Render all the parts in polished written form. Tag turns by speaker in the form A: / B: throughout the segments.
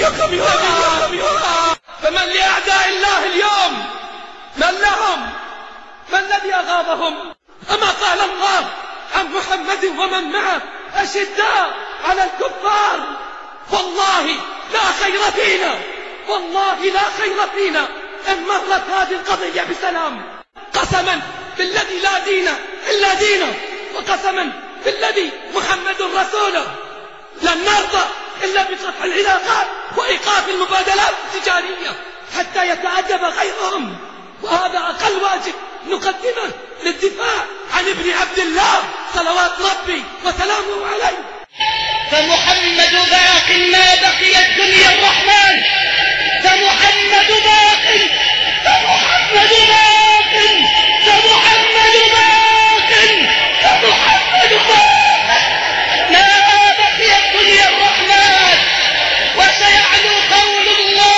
A: كلكم يهرع. فمن لأعداء الله اليوم؟ من لهم؟ ما الذي أغاظهم؟ أما قال الله عن محمد ومن معه أشداء على الكفار. والله لا خير فينا، والله لا خير فينا إن مرت هذه القضية بسلام. قسما بالذي لا دين إلا دينه، وقسما بالذي محمد رسوله، لن نرضى إلا بقطع العلاقات وإيقاف المبادلات التجارية حتى يتأدب غيرهم. وهذا أقل واجب نقدمه للدفاع عن ابن عبد الله صلوات ربي وسلامه عليه.
B: فمحمد باق ما بقي الدنيا الرحمن، فمحمد باق، فمحمد باق، فمحمد باق، فمحمد باق ما بقي الدنيا الرحمن. وسيعلو قول الله،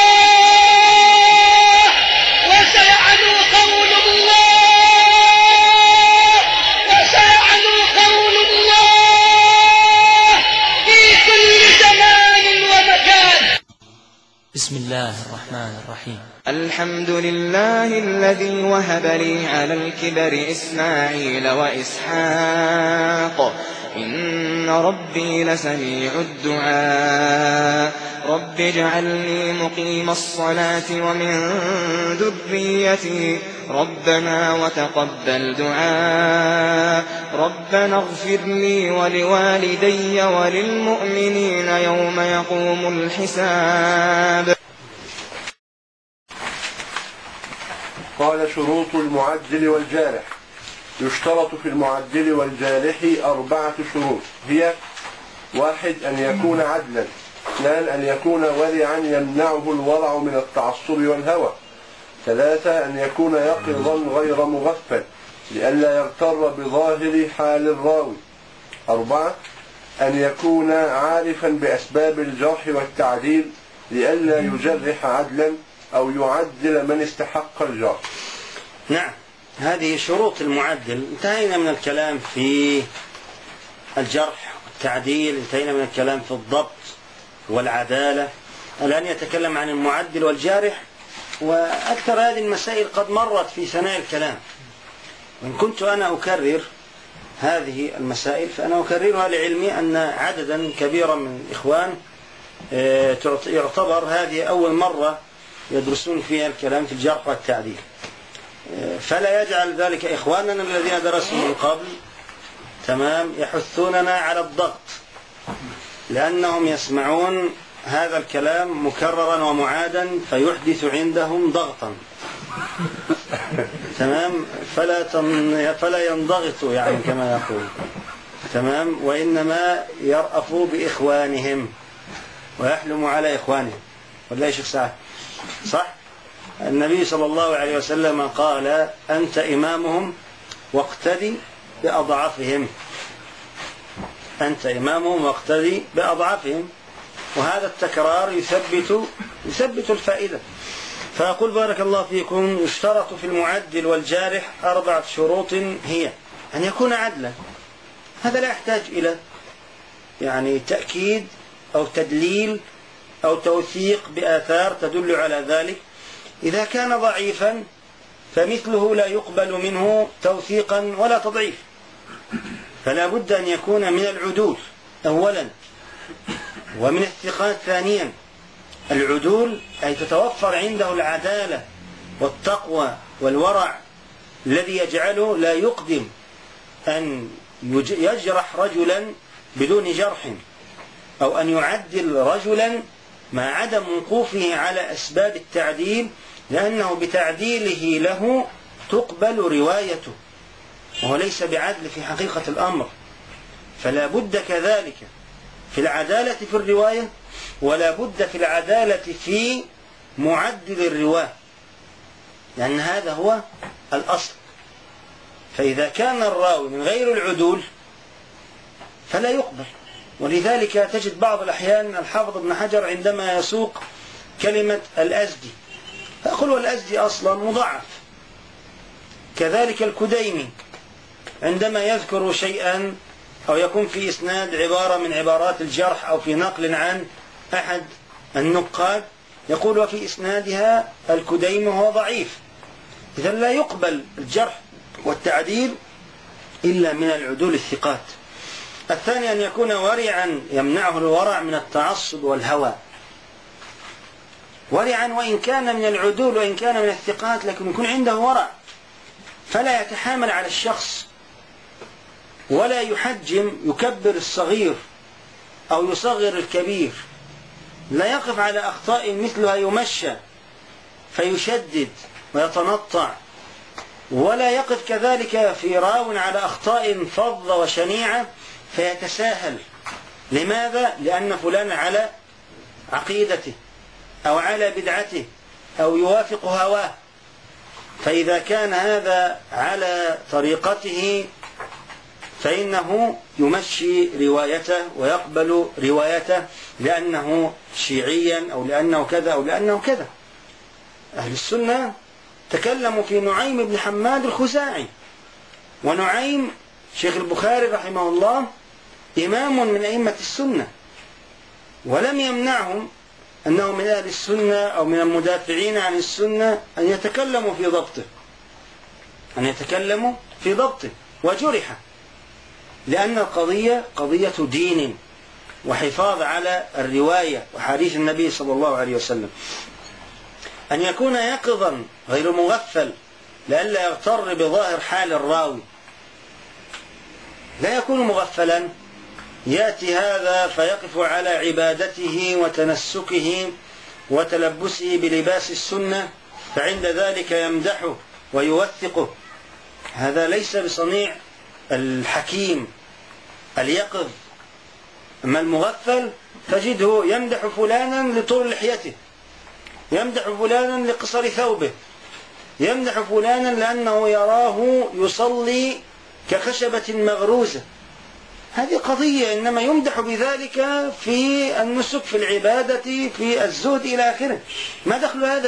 B: وسيعلو قول الله، وسيعلو قول الله في كل زمان ومكان.
C: بسم الله الرحمن الرحيم.
D: الحمد لله الذي وهب لي على الكبر إسماعيل وإسحاق إن ربي لسميع الدعاء رب اجعلني مقيم الصلاة ومن ذريتي ربنا وتقبل دعاء ربنا اغفر لي ولوالدي وللمؤمنين يوم يقوم الحساب.
E: قال شروط المعدل والجارح. يشترط في المعدل والجارح 4 شروط هي: 1 أن يكون عدلا، 2 أن يكون ورعا يمنعه الورع من التعصب والهوى، 3 أن يكون يقظا غير مغفل لئلا يغتر بظاهر حال الراوي، 4 أن يكون عارفا بأسباب الجرح والتعديل لئلا يجرح عدلا أو يعدل من استحق الجرح.
F: نعم، هذه شروط المعدل. انتهينا من الكلام في الجرح والتعديل، انتهينا من الكلام في الضبط والعدالة. الآن يتكلم عن المعدل والجارح، وأكثر هذه المسائل قد مرت في ثنايا الكلام. وإن كنت أنا أكرر هذه المسائل فأنا أكررها لعلمي أن عددا كبيرا من الإخوان يعتبر هذه أول مرة يدرسون فيها الكلام في الجرح والتعديل، فلا يجعل ذلك إخواننا الذين درسوا من قبل يحثوننا على الضغط، لأنهم يسمعون هذا الكلام مكررا ومعادا فيحدث عندهم ضغطا فلا ينضغطوا يعني كما يقول وإنما يرأفوا بإخوانهم ويحلموا على إخوانهم. ولا يا شيخ سعد؟ صح؟ النبي صلى الله عليه وسلم قال: أنت إمامهم واقتدي بأضعفهم. أنت إمامهم واقتدي بأضعفهم. وهذا التكرار يثبت الفائدة. فأقول بارك الله فيكم: يشترط في المعدل والجارح 4 شروط هي: أن يكون عدلا، هذا لا يحتاج إلى يعني تأكيد أو تدليل أو توثيق بآثار تدل على ذلك. إذا كان ضعيفا فمثله لا يقبل منه توثيقا ولا تضعيف، فلا بد أن يكون من العدول أولا، ومن الثقات ثانيا. العدول أي تتوفر عنده العدالة والتقوى والورع الذي يجعله لا يقدم أن يجرح رجلا بدون جرح، أو أن يعدل رجلا مع عدم وقوفه على أسباب التعديل، لأنه بتعديله له تقبل روايته، وهو ليس بعدل في حقيقة الأمر. فلا بد كذلك في العدالة في الرواية، ولا بد في العدالة في معدل الرواة، لأن هذا هو الأصل. فإذا كان الراوي من غير العدول فلا يقبل. ولذلك تجد بعض الأحيان الحافظ ابن حجر عندما يسوق كلمة الأزدي فأقول والأزدي أصلا مضاعف. كذلك الكديمي عندما يذكر شيئا أو يكون في إسناد عبارة من عبارات الجرح أو في نقل عن أحد النقاد يقول وفي إسنادها الكديم وهو ضعيف. إذن لا يقبل الجرح والتعديل إلا من العدول الثقات. الثاني أن يكون ورعا يمنعه الورع من التعصب والهوى، ورعا وإن كان من العدول وإن كان من الثقات، لكن يكون عنده ورع، فلا يتحامل على الشخص ولا يحجم يكبر الصغير أو يصغر الكبير، لا يقف على أخطاء مثلها يمشى فيشدد ويتنطع، ولا يقف كذلك في راو على أخطاء فظة وشنيعة فيتساهل. لماذا؟ لأن فلان على عقيدته أو على بدعته أو يوافق هواه، فإذا كان هذا على طريقته فإنه يمشي روايته ويقبل روايته لأنه شيعيا أو لأنه كذا أو لأنه كذا. أهل السنة تكلموا في نعيم بن حماد الخزاعي، ونعيم شيخ البخاري رحمه الله إمام من أئمة السنة، ولم يمنعهم أنه من أهل السنة أو من المدافعين عن السنة أن يتكلموا في ضبطه، وجرح، لأن القضية قضية دين وحفاظ على الرواية وحديث النبي صلى الله عليه وسلم. أن يكون يقظا غير مغفل لئلا يغتر بظاهر حال الراوي، لا يكون مغفلا، يأتي هذا فيقف على عبادته وتنسكه وتلبسه بلباس السنة، فعند ذلك يمدحه ويوثقه. هذا ليس بصنيع الحكيم اليقظ. أما المغفل تجده يمدح فلانا لطول لحيته، يمدح فلانا لقصر ثوبه، يمدح فلانا لأنه يراه يصلي كخشبة مغروزة. هذه قضية، إنما يمدح بذلك في النسك، في العبادة، في الزهد إلى آخره. ما دخل هذا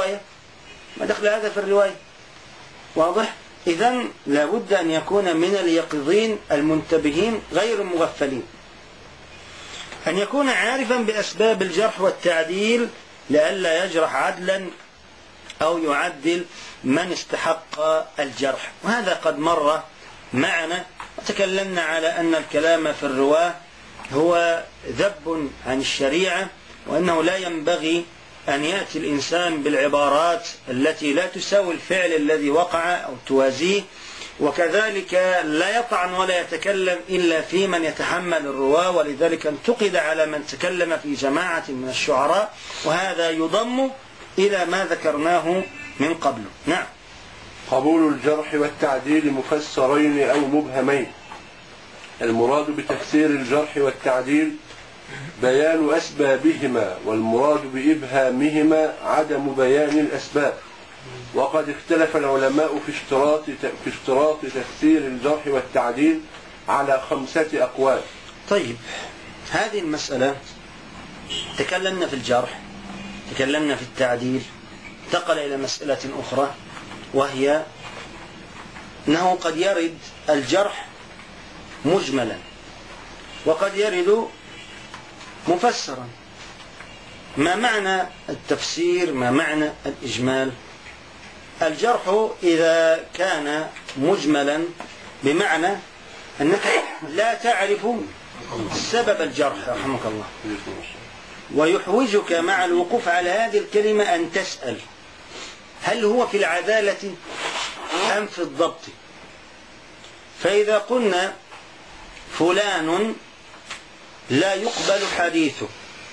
F: في الرواية؟ واضح؟ إذن لابد أن يكون من اليقظين المنتبهين غير المغفلين. أن يكون عارفا بأسباب الجرح والتعديل لئلا يجرح عدلا أو يعدل من استحق الجرح. وهذا قد مر معنا، وتكلمنا على أن الكلام في الرواة هو ذب عن الشريعة، وأنه لا ينبغي أن يأتي الإنسان بالعبارات التي لا تساوي الفعل الذي وقع أو توازيه، وكذلك لا يطعن ولا يتكلم إلا في من يتحمل الرواة. ولذلك انتقد على من تكلم في جماعة من الشعراء، وهذا يضم إلى ما ذكرناه من قبل. نعم.
E: قبول الجرح والتعديل مفسرين أو مبهمين. المراد بتفسير الجرح والتعديل بيان أسبابهما، والمراد بإبهامهما عدم بيان الأسباب. وقد اختلف العلماء في اشتراط تفسير الجرح والتعديل على 5 أقوال.
F: طيب، هذه المسألة تكلمنا في الجرح، تكلمنا في التعديل، انتقل إلى مسألة أخرى، وهي أنه قد يرد الجرح مجملا وقد يرد مفسرا. ما معنى التفسير؟ ما معنى الإجمال؟ الجرح إذا كان مجملا بمعنى أنك لا تعرف سبب الجرح رحمك الله، ويحوجك مع الوقوف على هذه الكلمة أن تسأل هل هو في العدالة أم في الضبط. فإذا قلنا فلان لا يقبل حديثه،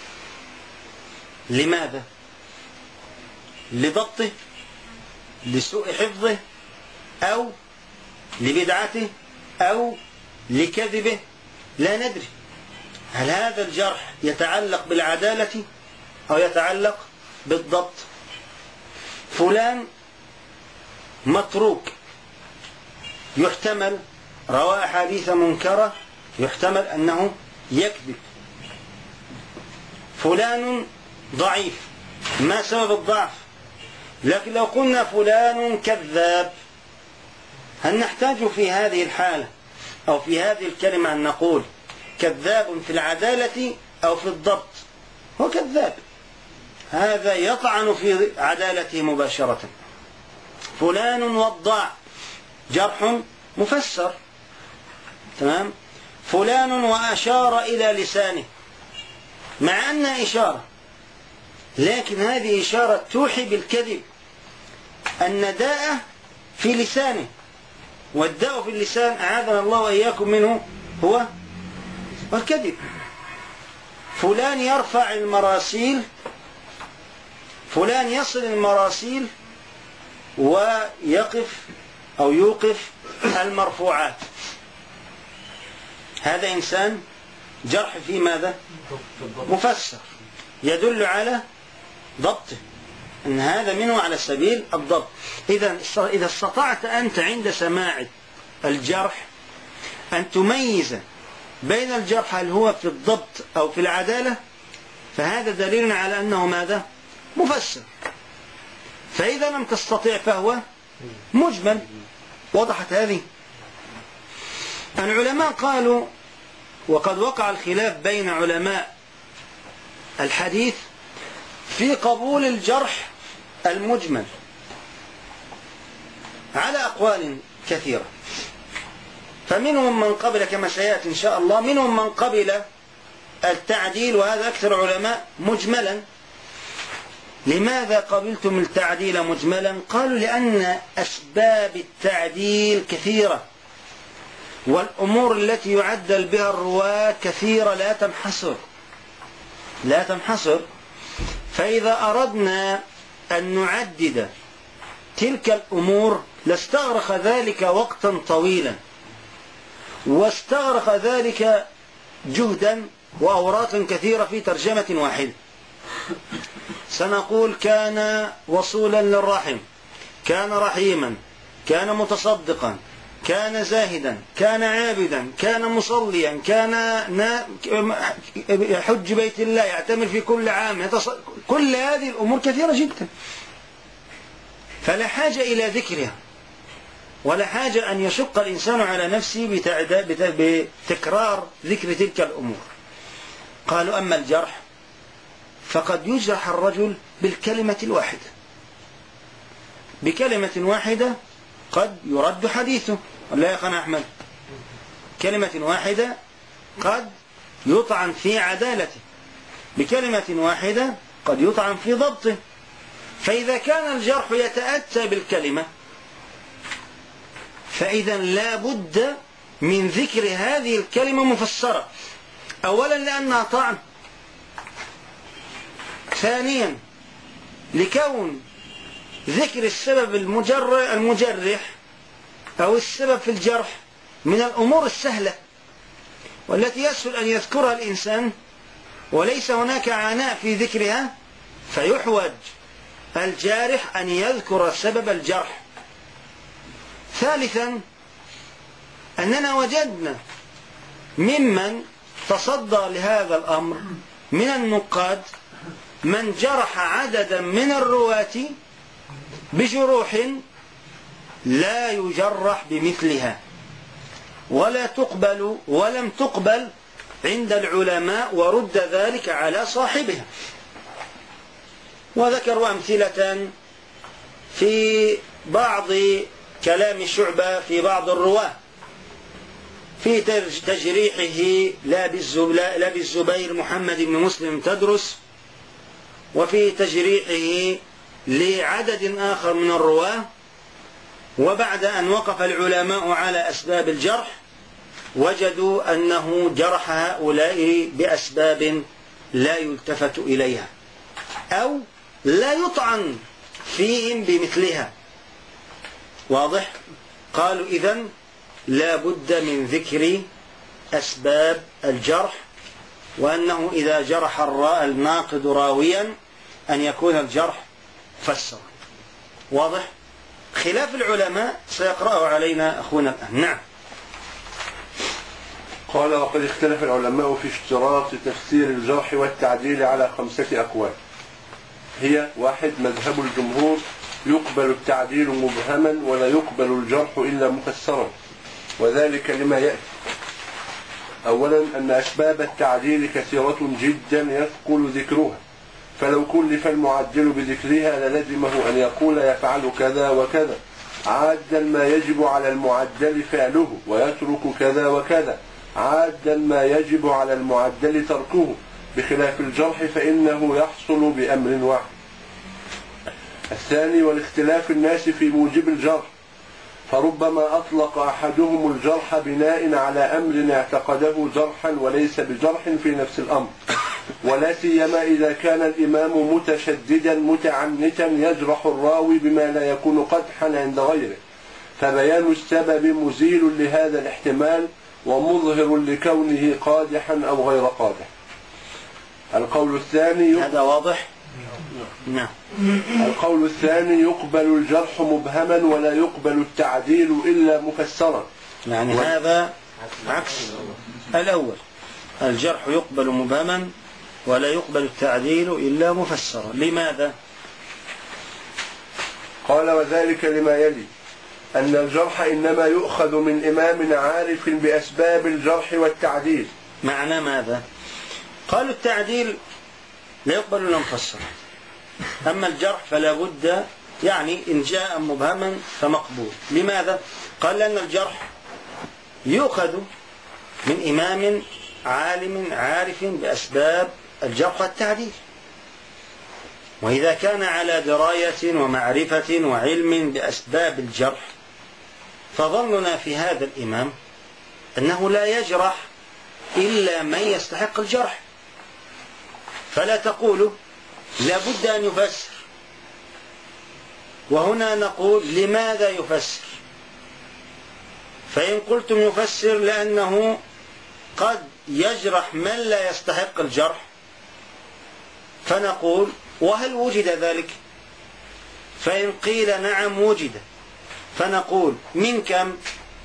F: لماذا؟ لضبطه، لسوء حفظه، أو لبدعته، أو لكذبه؟ لا ندري. هل هذا الجرح يتعلق بالعدالة أو يتعلق بالضبط؟ فلان متروك، يحتمل روى أحاديث منكرة، يحتمل أنه يكذب. فلان ضعيف، ما سبب الضعف؟ لكن لو قلنا فلان كذاب، هل نحتاج في هذه الحالة أو في هذه الكلمة أن نقول كذاب في العدالة أو في الضبط؟ هو كذاب، هذا يطعن في عدالته مباشرة. فلان وضاع، جرح مفسر، تمام. فلان وأشار إلى لسانه، مع أنها إشارة، لكن هذه إشارة توحي بالكذب. النداء في لسانه، والداء في اللسان أعاذنا الله وإياكم منه هو الكذب. فلان يرفع المراسيل، فلان يصل المراسيل ويقف أو يوقف المرفوعات. هذا إنسان جرح في ماذا؟ مفسر، يدل على ضبطه، أن هذا منه على سبيل الضبط. إذا استطعت أنت عند سماع الجرح أن تميز بين الجرح هل هو في الضبط أو في العدالة، فهذا دليل على أنه ماذا؟ مفسر. فإذا لم تستطيع فهو مجمل. وضحت هذه؟ العلماء قالوا، وقد وقع الخلاف بين علماء الحديث في قبول الجرح المجمل على أقوال كثيرة. فمنهم من قبل، كما سيأتي إن شاء الله، منهم من قبل التعديل، وهذا أكثر علماء، مجملا. لماذا قبلتم التعديل مجملا؟ قالوا لأن أسباب التعديل كثيرة، والأمور التي يعدل بها الرواة كثيرة لا تنحصر. فإذا أردنا أن نعدد تلك الأمور لاستغرق ذلك وقتا طويلا، واستغرق ذلك جهدا وأوراقا كثيرة في ترجمة واحدة. سنقول كان وصولا للرحم، كان رحيما، كان متصدقا، كان زاهدا، كان عابدا، كان مصليا، كان يحج بيت الله، يعتمر في كل عام، كل هذه الأمور كثيرة جدا، فلا حاجة إلى ذكرها، ولا حاجة أن يشق الإنسان على نفسه بتكرار ذكر تلك الأمور. قالوا أما الجرح فقد يجرح الرجل بالكلمة الواحدة، بكلمة واحدة قد يرد حديثه، ولا يا أخنا أحمد؟ كلمة واحدة قد يطعن في عدالته، بكلمة واحدة قد يطعن في ضبطه. فإذا كان الجرح يتأتى بالكلمة، فإذا لا بد من ذكر هذه الكلمة مفسرة، أولا لأنها طعن، ثانيا لكون ذكر السبب المجرح أو السبب في الجرح من الأمور السهلة والتي يسهل أن يذكرها الإنسان، وليس هناك عناء في ذكرها، فيحوج الجارح أن يذكر سبب الجرح. ثالثا أننا وجدنا ممن تصدى لهذا الأمر من النقاد من جرح عددا من الرواة بجروح لا يجرح بمثلها، ولا تقبل ولم تقبل عند العلماء، ورد ذلك على صاحبها. وذكروا أمثلة في بعض كلام شعبة في بعض الرواة في تجريحه لا بالزبير محمد بن مسلم تدرس، وفي تجريحه لعدد آخر من الرواة. وبعد أن وقف العلماء على أسباب الجرح وجدوا أنه جرح هؤلاء بأسباب لا يلتفت إليها أو لا يطعن فيهم بمثلها. واضح؟ قالوا إذن لا بد من ذكر أسباب الجرح، وأنه إذا جرح الناقد راويا أن يكون الجرح فسر. واضح؟ خلاف العلماء سيقرأه علينا أخونا الآن. نعم.
E: قال وقد اختلف العلماء في اشتراط تفسير الجرح والتعديل على 5 أقوال. هي: 1. مذهب الجمهور يقبل التعديل مبهما ولا يقبل الجرح إلا مفسرا، وذلك لما يأتي. أولا أن أسباب التعديل كثيرة جدا يثقل ذكرها، فلو كلف المعدل بذكرها للزمه أن يقول يفعل كذا وكذا عادا ما يجب على المعدل فعله ويترك كذا وكذا عادا ما يجب على المعدل تركه، بخلاف الجرح فإنه يحصل بأمر واحد. الثاني والاختلاف الناس في موجب الجرح، فربما أطلق أحدهم الجرح بناء على أمر اعتقده جرحا وليس بجرح في نفس الأمر، ولا سيما إذا كان الإمام متشددا متعنتا يجرح الراوي بما لا يكون قدحا عند غيره، فبيان السبب مزيل لهذا الاحتمال ومظهر لكونه قادحا أو غير قادح. القول الثاني
F: هذا واضح؟ نعم.
E: القول الثاني يقبل الجرح مبهما ولا يقبل التعديل إلا مفسرا.
F: يعني هذا عكس الأول، الجرح يقبل مبهما ولا يقبل التعديل إلا مفسرا. لماذا؟
E: قال وذلك لما يلي، أن الجرح إنما يؤخذ من إمام عارف بأسباب الجرح والتعديل.
F: معنى ماذا؟ قالوا التعديل لا يقبل إلا مفسرا، أما الجرح فلا بد، يعني إن جاء مبهما فمقبول. لماذا؟ قال لأن الجرح يؤخذ من إمام عالم عارف بأسباب الجرح والتعديل، وإذا كان على دراية ومعرفة وعلم بأسباب الجرح فظننا في هذا الإمام أنه لا يجرح إلا من يستحق الجرح، فلا تقولوا لا بد أن يفسر. وهنا نقول لماذا يفسر؟ فإن قلتم يفسر لأنه قد يجرح من لا يستحق الجرح، فنقول وهل وجد ذلك؟ فإن قيل نعم وجد، فنقول من كم؟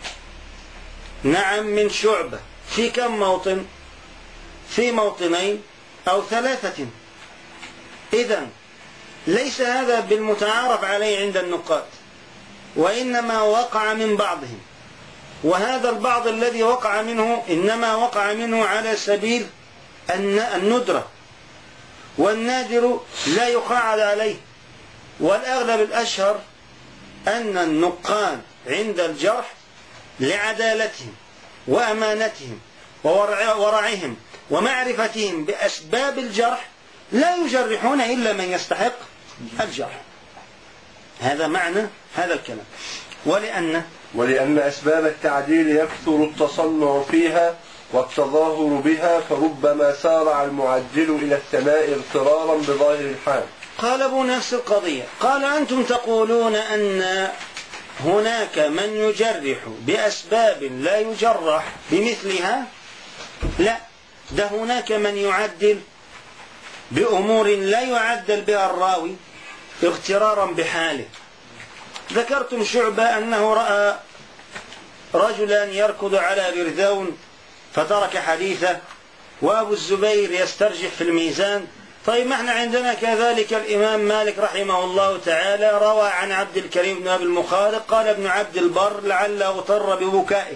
F: نعم من شعبة. في كم موطن؟ في موطنين أو ثلاثة. إذن ليس هذا بالمتعارف عليه عند النقاد، وإنما وقع من بعضهم، وهذا البعض الذي وقع منه إنما وقع منه على سبيل الندرة، والنادر لا يقاعد عليه. والأغلب الأشهر أن النقاد عند الجرح لعدالتهم وأمانتهم وورعهم ومعرفتهم بأسباب الجرح لا يجرحون إلا من يستحق الجرح. هذا معنى هذا الكلام. ولأن
E: أسباب التعديل يكثر التصنع فيها والتظاهر بها، فربما سارع المعدل إلى الثناء اغترارا بظاهر الحال.
F: قالوا نفس القضية. قال أنتم تقولون أن هناك من يجرح بأسباب لا يجرح بمثلها. لا، ده هناك من يعدل بأمور لا يعدل بها الراوي اغترارا بحاله. ذكرتم شعبة أنه رأى رجلا يركض على برذون فترك حديثه، وأبو الزبير يسترجح في الميزان. طيب ما احنا عندنا كذلك الإمام مالك رحمه الله تعالى روى عن عبد الكريم بن أبي المخارق قال ابن عبد البر لعل اغتر ببكائه.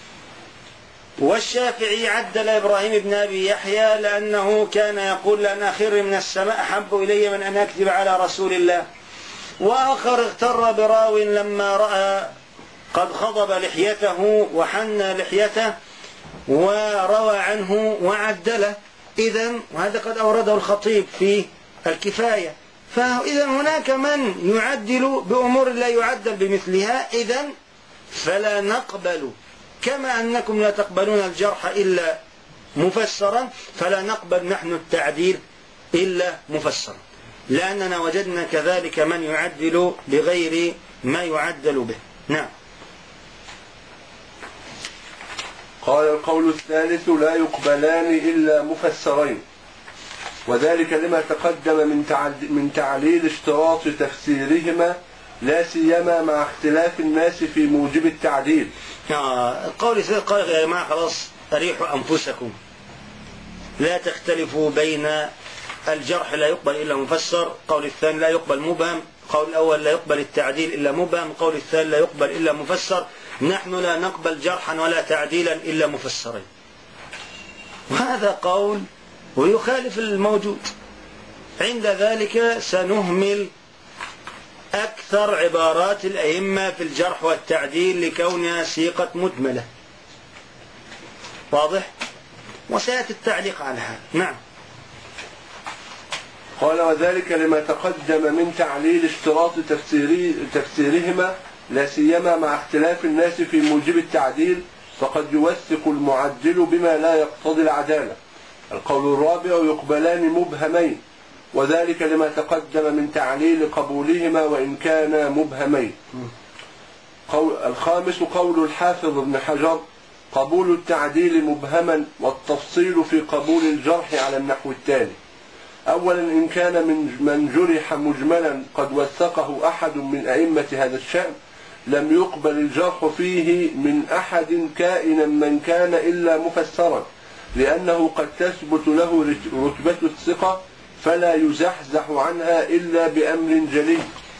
F: والشافعي عدل إبراهيم بن أبي يحيى لأنه كان يقول لأن أخر من السماء أحب إلي من أن أكذب على رسول الله. وآخر اغتر براو لما رأى قد خضب لحيته وحن لحيته وروى عنه وعدله. إذن وهذا قد أورده الخطيب في الكفاية. فإذا هناك من يعدل بأمور لا يعدل بمثلها. إذن فلا نقبل، كما أنكم لا تقبلون الجرح إلا مفسرا فلا نقبل نحن التعديل إلا مفسرا، لأننا وجدنا كذلك من يعدل بغير ما يعدل به. نعم.
E: قال القول الثالث لا يقبلان إلا مفسرين، وذلك لما تقدم من تعليل اشتراط تفسيرهما، لا سيما مع اختلاف الناس في موجب التعديل.
F: القول الثالث قال يا جماعة خلاص أريحوا أنفسكم، لا تختلفوا بين الجرح لا يقبل إلا مفسر، قول الثاني لا يقبل مبهم، قول الأول لا يقبل التعديل إلا مبهم، قول الثاني لا يقبل إلا مفسر. نحن لا نقبل جرحا ولا تعديلا إلا مفسرين. وهذا قول ويخالف الموجود، عند ذلك سنهمل أكثر عبارات الأئمة في الجرح والتعديل لكونها سيقة مجملة. واضح؟ وسيأتي التعليق على هذا. نعم.
E: قال وذلك لما تقدم من تعليل اشتراط تفسيرهما لا سيما مع اختلاف الناس في موجب التعديل، فقد يوثق المعدل بما لا يقتضي العدالة. القول الرابع يقبلان مبهمين، وذلك لما تقدم من تعليل قبولهما وإن كانا مبهمين. الخامس قول الحافظ ابن حجر قبول التعديل مبهما والتفصيل في قبول الجرح على النحو التالي: أولا إن كان من جرح مجملا قد وثقه أحد من أئمة هذا الشأن لم يقبل الجرح فيه من أحد كائنا من كان إلا مفسرا، لأنه قد تثبت له رتبة الثقة فلا يزحزح عنها إلا بأمر جلي.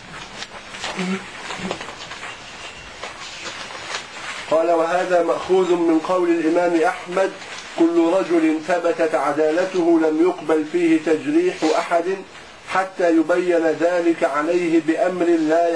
E: قال وهذا مأخوذ من قول الإمام أحمد كل رجل ثبتت عدالته لم يقبل فيه تجريح أحد حتى يبين ذلك عليه بأمر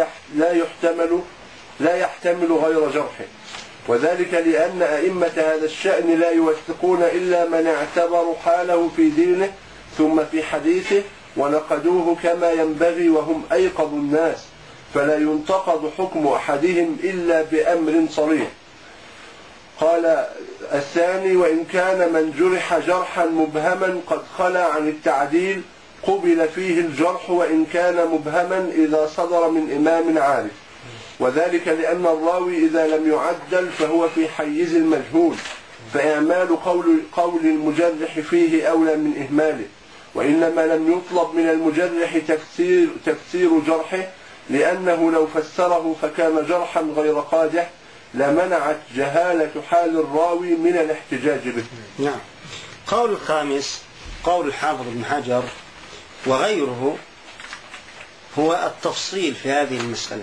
E: لا يحتمل غير جرحه، وذلك لأن أئمة هذا الشأن لا يوثقون إلا من اعتبروا حاله في دينه ثم في حديثه ونقدوه كما ينبغي وهم أيقظ الناس، فلا ينتقد حكم أحدهم إلا بأمر صريح. قال الثاني وإن كان من جرح جرحا مبهما قد خلى عن التعديل قبل فيه الجرح وإن كان مبهما إذا صدر من إمام عارف، وذلك لأن الراوي إذا لم يعدل فهو في حيز المجهول، فإعمال قول المجرح فيه أولى من إهماله، وإنما لم يطلب من المجرح تفسير جرحه، لأنه لو فسره فكان جرحا غير قادح لمنعت جهالة حال الراوي من الاحتجاج به.
F: نعم. قول الخامس قول الحافظ ابن حجر وغيره هو التفصيل في هذه المسألة،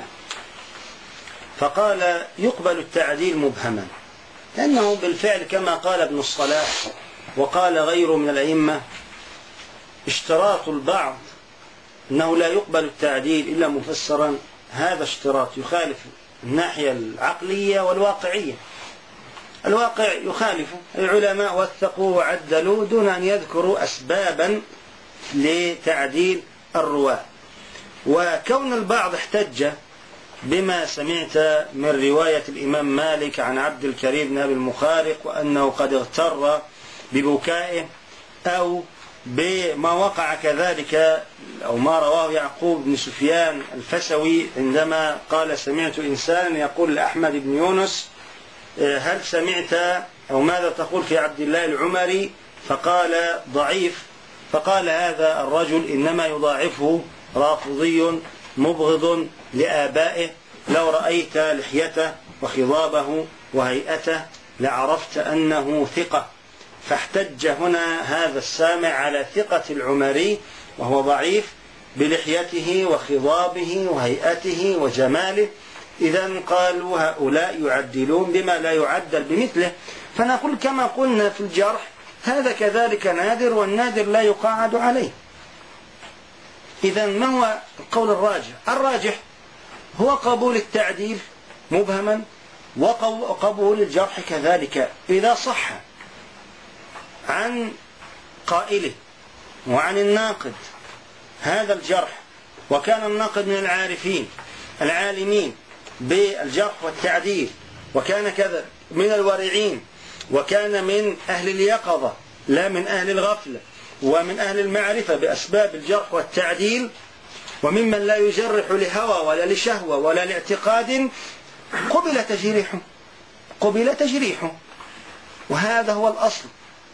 F: فقال يقبل التعديل مبهما، لأنه بالفعل كما قال ابن الصلاح وقال غيره من الأئمة اشتراط البعض أنه لا يقبل التعديل إلا مفسرا، هذا اشتراط يخالف الناحية العقلية والواقعية. الواقع يخالف، العلماء وثقوا وعدلوا دون أن يذكروا أسبابا لتعديل الرواة. وكون البعض احتج بما سمعت من رواية الإمام مالك عن عبد الكريم بن أبي المخارق وأنه قد اغتر ببكائه، أو بما وقع كذلك أو ما رواه يعقوب بن سفيان الفسوي عندما قال سمعت إنسان يقول لأحمد بن يونس هل سمعت أو ماذا تقول في عبد الله العمري؟ فقال ضعيف، فقال هذا الرجل إنما يضاعفه رافضي مبغض لآبائه، لو رأيت لحيته وخضابه وهيئته لعرفت أنه ثقة. فاحتج هنا هذا السامع على ثقة العمري وهو ضعيف بلحيته وخضابه وهيئته وجماله، إذن قالوا هؤلاء يعدلون بما لا يعدل بمثله. فنقول كما قلنا في الجرح هذا كذلك نادر، والنادر لا يقاعد عليه. إذن ما هو القول الراجح؟ الراجح هو قبول التعديل مبهما وقبول الجرح كذلك إذا صح عن قائله وعن الناقد هذا الجرح، وكان الناقد من العارفين العالمين بالجرح والتعديل، وكان كذا من الورعين، وكان من أهل اليقظة لا من أهل الغفلة، ومن أهل المعرفة بأسباب الجرح والتعديل، وممن لا يجرح لهوى ولا لشهوة ولا لاعتقاد، قبل تجريحه، وهذا هو الأصل.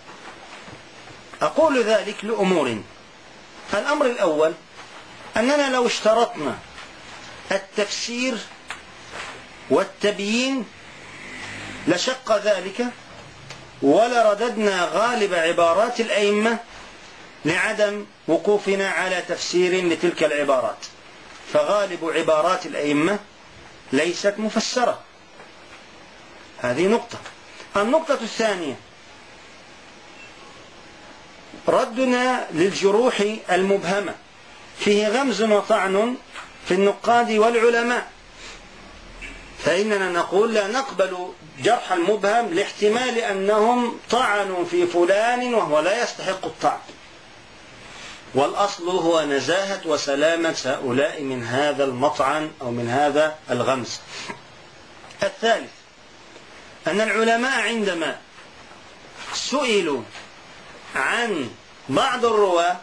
F: أقول ذلك لأمور. الأمر الأول أننا لو اشترطنا التفسير والتبيين لشق ذلك، ولرددنا غالب عبارات الأئمة لعدم وقوفنا على تفسير لتلك العبارات، فغالب عبارات الأئمة ليست مفسرة. هذه نقطة. النقطة الثانية ردنا للجروح المبهمة فيه غمز وطعن في النقاد والعلماء، فإننا نقول لا نقبل جرح المبهم لاحتمال أنهم طعنوا في فلان وهو لا يستحق الطعن، والأصل هو نزاهة وسلامة هؤلاء من هذا المطعن أو من هذا الغمز. الثالث أن العلماء عندما سئلوا عن بعض الرواة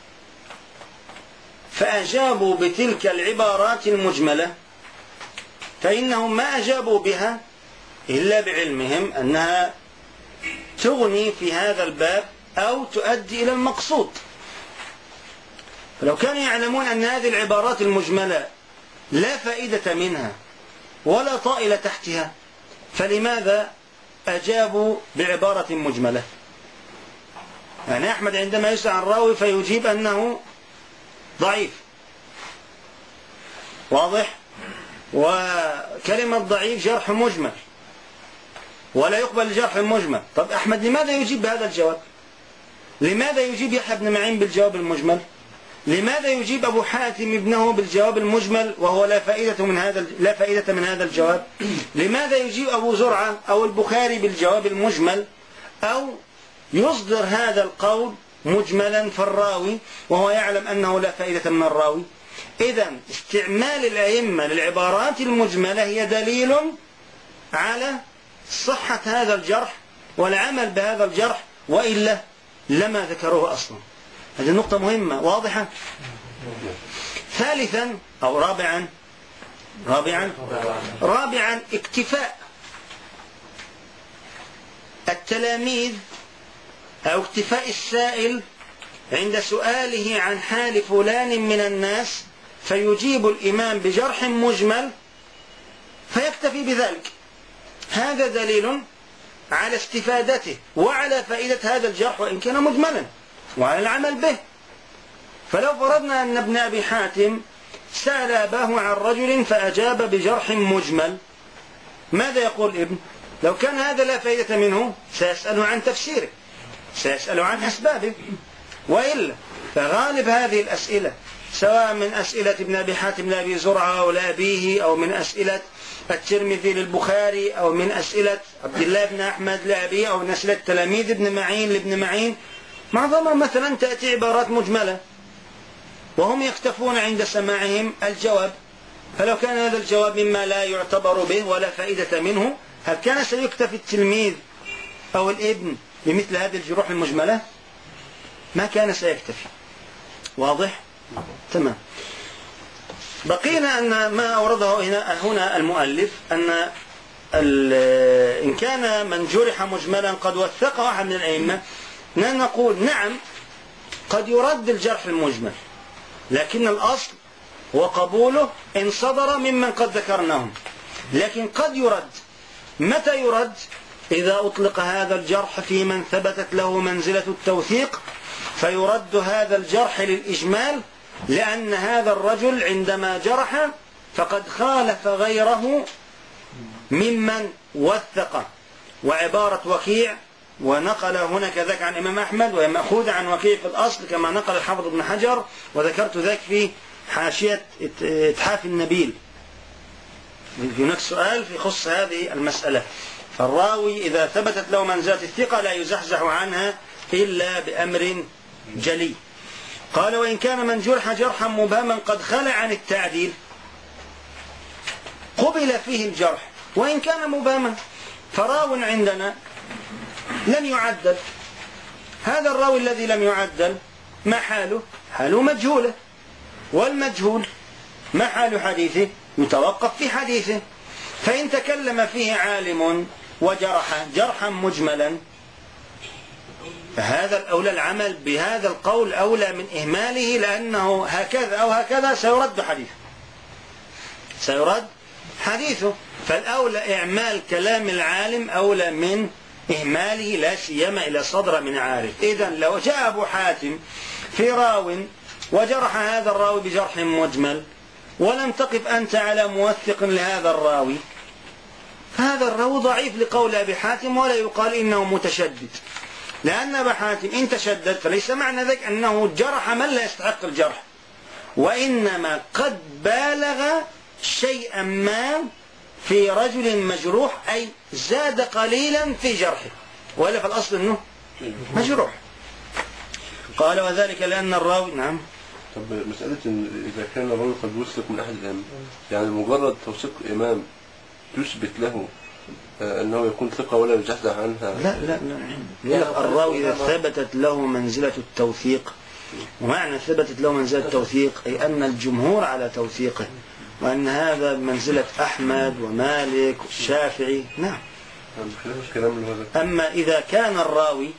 F: فأجابوا بتلك العبارات المجملة، فإنهم ما أجابوا بها إلا بعلمهم أنها تغني في هذا الباب أو تؤدي إلى المقصود. فلو كانوا يعلمون أن هذه العبارات المجملة لا فائدة منها ولا طائل تحتها، فلماذا أجابوا بعبارة مجملة؟ يعني أحمد عندما يسأل عن راوي فيجيب أنه ضعيف، واضح؟ وكلمة ضعيف جرح مجمل ولا يقبل الجرح المجمل. طب أحمد لماذا يجيب بهذا الجواب؟ لماذا يجيب يحيى بن معين بالجواب المجمل؟ لماذا يجيب أبو حاتم ابنه بالجواب المجمل وهو لا فائدة من هذا الجواب؟ لماذا يجيب أبو زرعة أو البخاري بالجواب المجمل، أو يصدر هذا القول مجملا في الراوي وهو يعلم أنه لا فائدة من الراوي؟ إذن استعمال الأئمة للعبارات المجملة هي دليل على صحة هذا الجرح والعمل بهذا الجرح، وإلا لما ذكروه أصلا. هذه النقطة مهمة واضحة. ثالثا أو رابعا اكتفاء التلاميذ أو اكتفاء السائل عند سؤاله عن حال فلان من الناس فيجيب الإمام بجرح مجمل فيكتفي بذلك. هذا دليل على استفادته وعلى فائدة هذا الجرح وإن كان مجملا، وعلى العمل به. فلو فرضنا أن ابن أبي حاتم سأل أباه عن رجل فأجاب بجرح مجمل، ماذا يقول ابن؟ لو كان هذا لا فائدة منه سيسأله عن تفسيره، سيسأله عن أسبابه، وإلا فغالب هذه الأسئلة سواء من أسئلة ابن أبي حاتم لأبي زرعة أو لأبيه، أو من أسئلة الترمذي للبخاري، أو من أسئلة عبد الله بن أحمد لأبيه، أو من أسئلة تلاميذ ابن معين لابن معين، معظمها مثلا تأتي عبارات مجملة وهم يكتفون عند سماعهم الجواب. فلو كان هذا الجواب مما لا يعتبر به ولا فائدة منه، هل كان سيكتفي التلميذ أو الابن بمثل هذه الجروح المجملة؟ ما كان سيكتفي. واضح؟ تمام. بقينا أن ما أورده هنا المؤلف أن إن كان من جرح مجملا قد وثقه أحد من الأئمة، نقول نعم قد يرد الجرح المجمل، لكن الأصل وقبوله إن صدر ممن قد ذكرناهم. لكن قد يرد. متى يرد؟ إذا أطلق هذا الجرح في من ثبتت له منزلة التوثيق، فيرد هذا الجرح للإجمال، لأن هذا الرجل عندما جرح فقد خالف غيره ممن وثق. وعبارة وكيع، ونقل هنا كذلك عن الإمام أحمد، وهي مأخوذة عن وكيع في الأصل كما نقل الحافظ ابن حجر، وذكرت ذلك في حاشية إتحاف النبيل. هناك سؤال في خص هذه المسألة. فالراوي إذا ثبتت له منزلة الثقة لا يزحزح عنها إلا بأمر جلي. قال وإن كان من جرح جرحا مبهما قد خلع عن التعديل قبل فيه الجرح وإن كان مبهما. فراو عندنا لم يعدل، هذا الراوي الذي لم يعدل ما حاله؟ حاله مجهولة، والمجهول ما حال حديثه؟ يتوقف في حديثه. فإن تكلم فيه عالم وجرح جرحا مجملا فهذا الأولى العمل بهذا القول أولى من إهماله، لأنه هكذا أو هكذا سيرد حديثه. فالأولى إعمال كلام العالم أولى من إهماله، لا سيما إلى صدر من عارف. إذن لو جاء أبو حاتم في راو وجرح هذا الراوي بجرح مجمل ولم تقف أنت على موثق لهذا الراوي، فهذا الراوي ضعيف لقول أبي حاتم ولا يقال إنه متشدد. لأن أبا حاتم إن تشدد فليس معنى ذلك أنه جرح من لا يستحق الجرح، وإنما قد بالغ شيئا ما في رجل مجروح، أي زاد قليلا في جرحه، ولا في الأصل أنه مجروح. قال وذلك لأن الراوي. نعم.
E: طب مسألة إن إذا كان الراوي قد وثق من أحد الأئمة، يعني مجرد توثيق الإمام يثبت له أنه يكون ثقة ولا يجزع عنها؟
F: لا. الراوي إذا ثبتت له منزلة التوثيق، ومعنى ثبتت له منزلة التوثيق أي أن الجمهور على توثيقه، وأن هذا منزلة أحمد ومالك والشافعي. نعم. أما إذا كان الراوي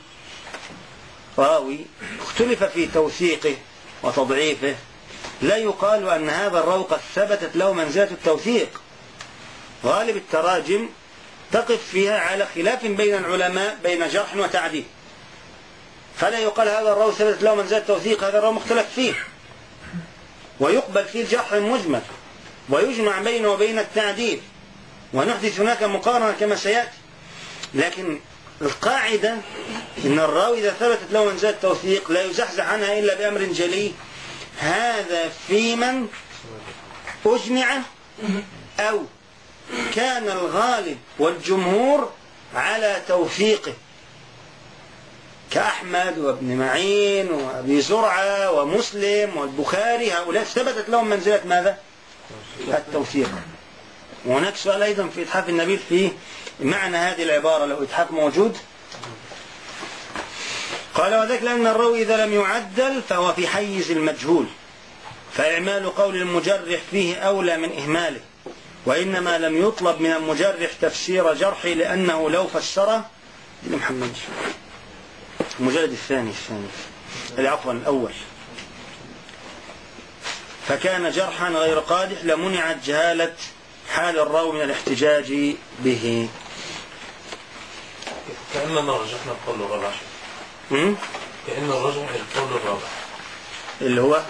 F: اختلف في توثيقه وتضعيفه، لا يقال أن هذا الراوي قد ثبتت له منزلة التوثيق. غالب التراجم تقف فيها على خلاف بين العلماء بين جرح وتعديل، فلا يقال هذا الراوي ثبتت له منزلة التوثيق، هذا الراوي مختلف فيه، ويقبل فيه الجرح المجمل ويجمع بينه وبين التعديل، ونحدث هناك مقارنة كما سيأتي. لكن القاعدة إن الراوي إذا ثبتت له منزلة التوثيق لا يزحزح عنها إلا بأمر جلي، هذا في من أجمع أو كان الغالب والجمهور على توثيقه، كأحمد وابن معين وأبي زرعة ومسلم والبخاري، هؤلاء ثبتت لهم منزلة ماذا؟ التوثيق. وهناك سؤال أيضا في إتحاف النبيل في معنى هذه العبارة، لو إتحاف موجود. قال وذلك لأن الراوي إذا لم يعدل فهو في حيز المجهول، فإعمال قول المجرح فيه أولى من إهماله، وإنما لم يطلب من المجرح تفسير جرحه لأنه لو فسره محمد المجلد الثاني عفوا الأول فكان جرحا غير قادح لمنعت جهالة حال الراوي من الاحتجاج به.
A: كأننا رجحنا القول الرابع، كأن الرجح القول الرابع
F: اللي هو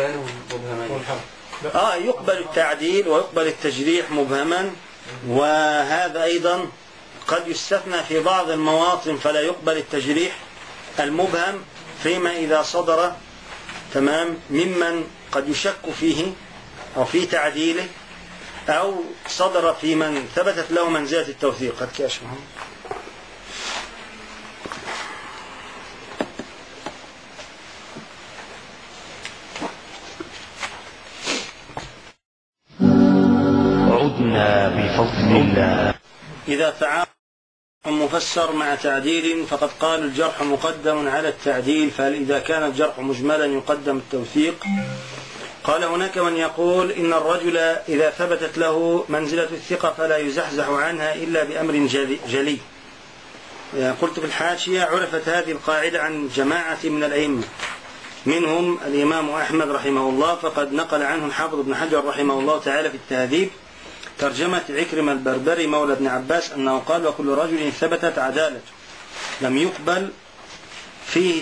F: يقبل التعديل ويقبل التجريح مبهما، وهذا أيضا قد يستثنى في بعض المواطن فلا يقبل التجريح المبهم، فيما إذا صدر تمام ممن قد يشك فيه أو في تعديله، أو صدر في من ثبتت له منزلة التوثيق. قد كاشف
G: عدنا بفضل الله.
F: إذا تعارض مفسر مع تعديل فقد قال الجرح مقدم على التعديل، فهل إذا كان الجرح مجملا يقدم التوثيق؟ قال هناك من يقول إن الرجل إذا ثبتت له منزلة الثقة فلا يزحزح عنها إلا بأمر جلي. قلت في الحاشية عرفت هذه القاعدة عن جماعة من الأئمة، منهم الإمام أحمد رحمه الله، فقد نقل عنه الحافظ ابن حجر رحمه الله تعالى في التهذيب ترجمة عكرمة البربري مولى ابن عباس أنه قال وكل رجل ثبتت عدالته لم يقبل فيه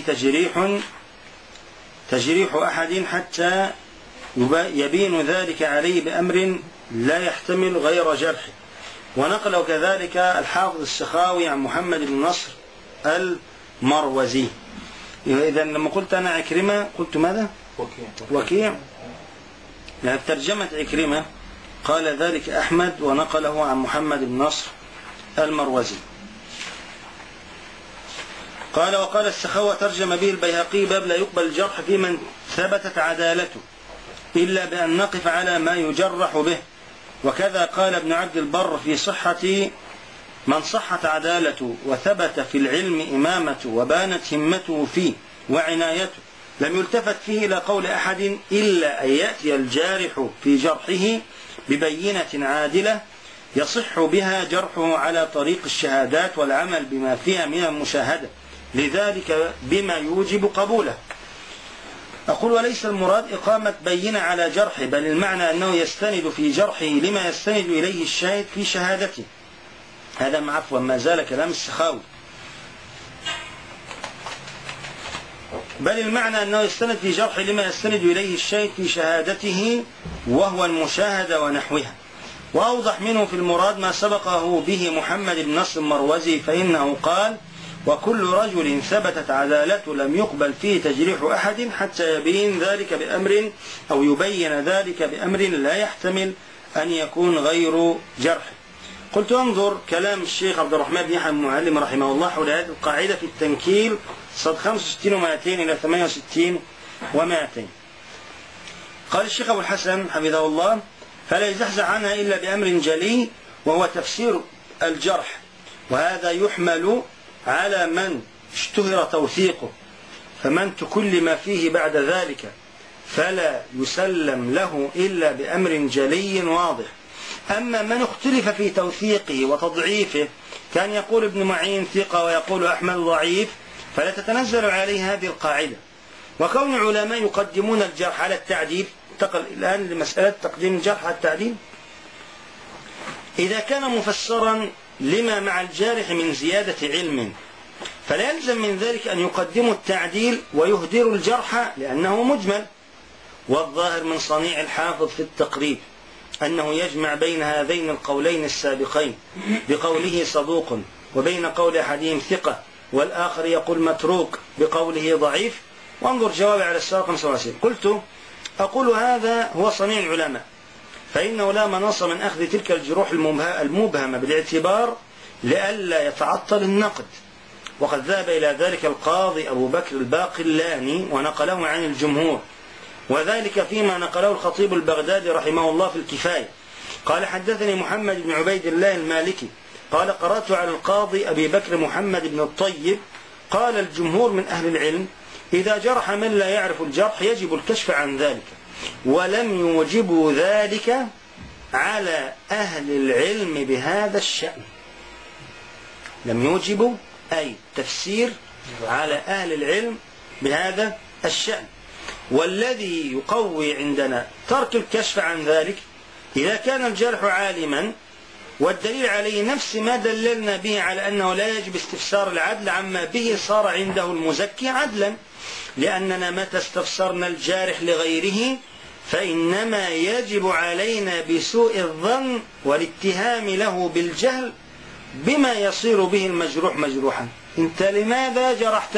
F: تجريح أحد حتى يبين ذلك عليه بأمر لا يحتمل غير جرحه. ونقله كذلك الحافظ السخاوي عن محمد بن نصر المروزي. إذا لما قلت أنا عكرمة قلت ماذا؟ وكيع. يعني ترجمة عكرمة قال ذلك أحمد ونقله عن محمد بن نصر المروزي. قال وقال السخاوي ترجم به البيهقي باب لا يقبل الجرح في من ثبتت عدالته إلا بأن نقف على ما يجرح به. وكذا قال ابن عبد البر في صحة من صحت عدالته وثبت في العلم إمامته وبانت همته فيه وعنايته لم يلتفت فيه إلى قول أحد إلا أن يأتي الجارح في جرحه ببينة عادلة يصح بها جرحه على طريق الشهادات والعمل بما فيها من المشاهدة، لذلك بما يوجب قبوله. أقول وليس المراد إقامة بينة على جرحه، بل المعنى أنه يستند في جرحه لما يستند إليه الشاهد في شهادته. هذا عفوا ما زال كلام السخاوي. بل المعنى أنه يستند في جرحه لما يستند إليه الشاهد في شهادته وهو المشاهدة ونحوها. وأوضح منه في المراد ما سبقه به محمد بن نصر المروزي، فإنه قال وكل رجل ثبتت عدالته لم يقبل فيه تجريح أحد حتى يبين ذلك بأمر أو يبين ذلك بأمر لا يحتمل أن يكون غير جرح. قلت انظر كلام الشيخ عبد الرحمن بن يحيى المعلم رحمه الله حول هذه القاعدة في التنكيل صد 65 و200 إلى 68 و200. قال الشيخ أبو الحسن حفظه الله: فلا يزحزح عنها إلا بأمر جلي وهو تفسير الجرح، وهذا يحمل على من اشتهر توثيقه، فمن تكلم فيه بعد ذلك فلا يسلم له إلا بأمر جلي واضح. أما من اختلف في توثيقه وتضعيفه، كان يقول ابن معين ثقة ويقول أحمد ضعيف، فلا تتنزل عليه هذه القاعدة. وكون العلماء يقدمون الجرح على التعديل، انتقل الآن لمسألة تقديم الجرح على التعديل، إذا كان مفسرا لما مع الجارح من زيادة علم، فلا يلزم من ذلك أن يقدموا التعديل ويهدروا الجرح لأنه مجمل. والظاهر من صنيع الحافظ في التقريب أنه يجمع بين هذين القولين السابقين بقوله صدوق، وبين قول أحدهم ثقة والآخر يقول متروك بقوله ضعيف. وانظر جوابي على السؤال 25. قلت: أقول هذا هو صنيع العلماء، فإنه لا مناص من أخذ تلك الجروح المبهمة بالاعتبار لئلا يتعطل النقد، وقد ذهب إلى ذلك القاضي أبو بكر الباقلاني ونقله عن الجمهور، وذلك فيما نقله الخطيب البغدادي رحمه الله في الكفاية. قال: حدثني محمد بن عبيد الله المالكي قال: قرأت على القاضي أبي بكر محمد بن الطيب قال: الجمهور من أهل العلم إذا جرح من لا يعرف الجرح يجب الكشف عن ذلك، ولم يوجبوا ذلك على أهل العلم بهذا الشأن. لم يوجبوا أي تفسير على أهل العلم بهذا الشأن. والذي يقوي عندنا ترك الكشف عن ذلك إذا كان الجرح عالما، والدليل عليه نفس ما دللنا به على أنه لا يجب استفسار العدل عما به صار عنده المزكي عدلا، لأننا متى استفسرنا الجارح لغيره فإنما يجب علينا بسوء الظن والاتهام له بالجهل بما يصير به المجروح مجروحا. انت لماذا جرحت؟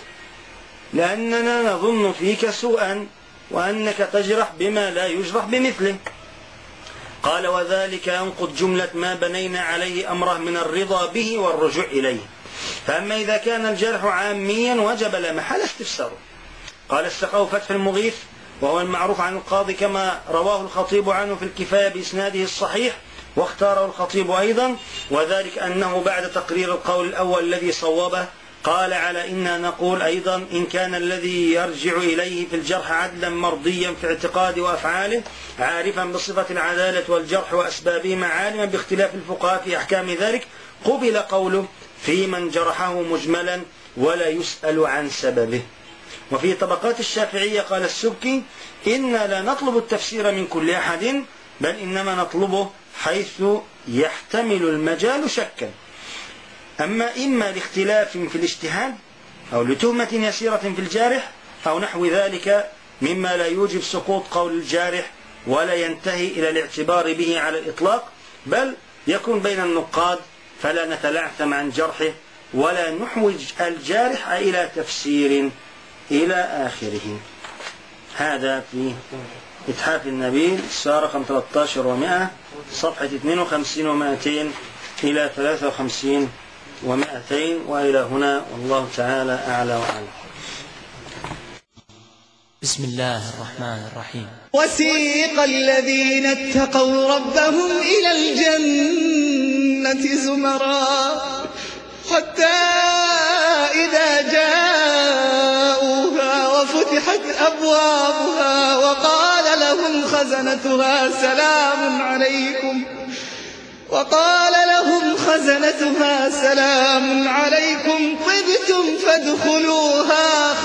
F: لأننا نظن فيك سوءا وأنك تجرح بما لا يجرح بمثله. قال: وذلك ينقض جملة ما بنينا عليه أمره من الرضا به والرجوع إليه. فأما إذا كان الجرح عاميا وجب لا محالة استفساره. قال السخاوي فتح المغيث، وهو المعروف عن القاضي كما رواه الخطيب عنه في الكفاية بإسناده الصحيح، واختاره الخطيب أيضا، وذلك أنه بعد تقرير القول الأول الذي صوبه قال: على إنا نقول أيضا إن كان الذي يرجع إليه في الجرح عدلا مرضيا في اعتقاده وأفعاله عارفا بصفة العدالة والجرح وأسبابهما عالما باختلاف الفقهاء في أحكام ذلك قبل قوله في من جرحه مجملا ولا يسأل عن سببه. وفي طبقات الشافعية قال السبكي: إنا لا نطلب التفسير من كل أحد، بل إنما نطلبه حيث يحتمل المجال شكا، إما لاختلاف في الاجتهاد أو لتهمة يسيرة في الجارح أو نحو ذلك مما لا يوجب سقوط قول الجارح ولا ينتهي إلى الاعتبار به على الإطلاق، بل يكون بين النقاد، فلا نتلعثم عن جرحه ولا نحوج الجارح إلى تفسير إلى آخره. هذا في إتحاف النبيل السؤال رقم 13 و100 صفحة 52 و200 إلى 53 و200 وإلى هنا، والله تعالى أعلى وأعلم.
C: بسم الله الرحمن الرحيم.
B: وسيق الذين اتقوا ربهم إلى الجنة زمرا حتى إذا جاءوها وفتحت أبوابها وقال لهم خزنتها سلام عليكم طبتم فادخلوها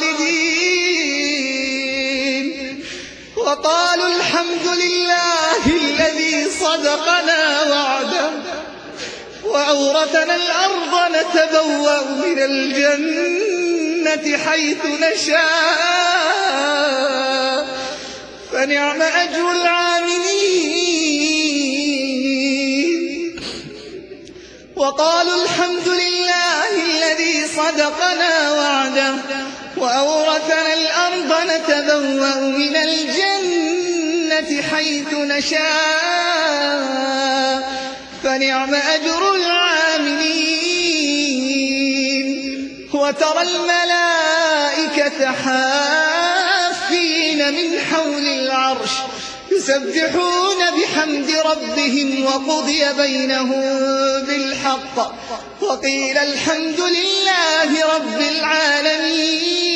B: خالدين وقالوا الحمد لله الذي صدقنا وعده وأورثنا الأرض نتبوأ من الجنة حيث نشاء فنعم أجر العاملين وقالوا الحمد لله الذي الذي صدقنا وعده وأورثنا الأرض نتبوأ من الجنة حيث نشاء فنعم أجر العاملين وترى الملائكة حافين من حول العرش يسبحون بحمد ربهم وقضي بينهم بالحق وقيل الحمد لله رب العالمين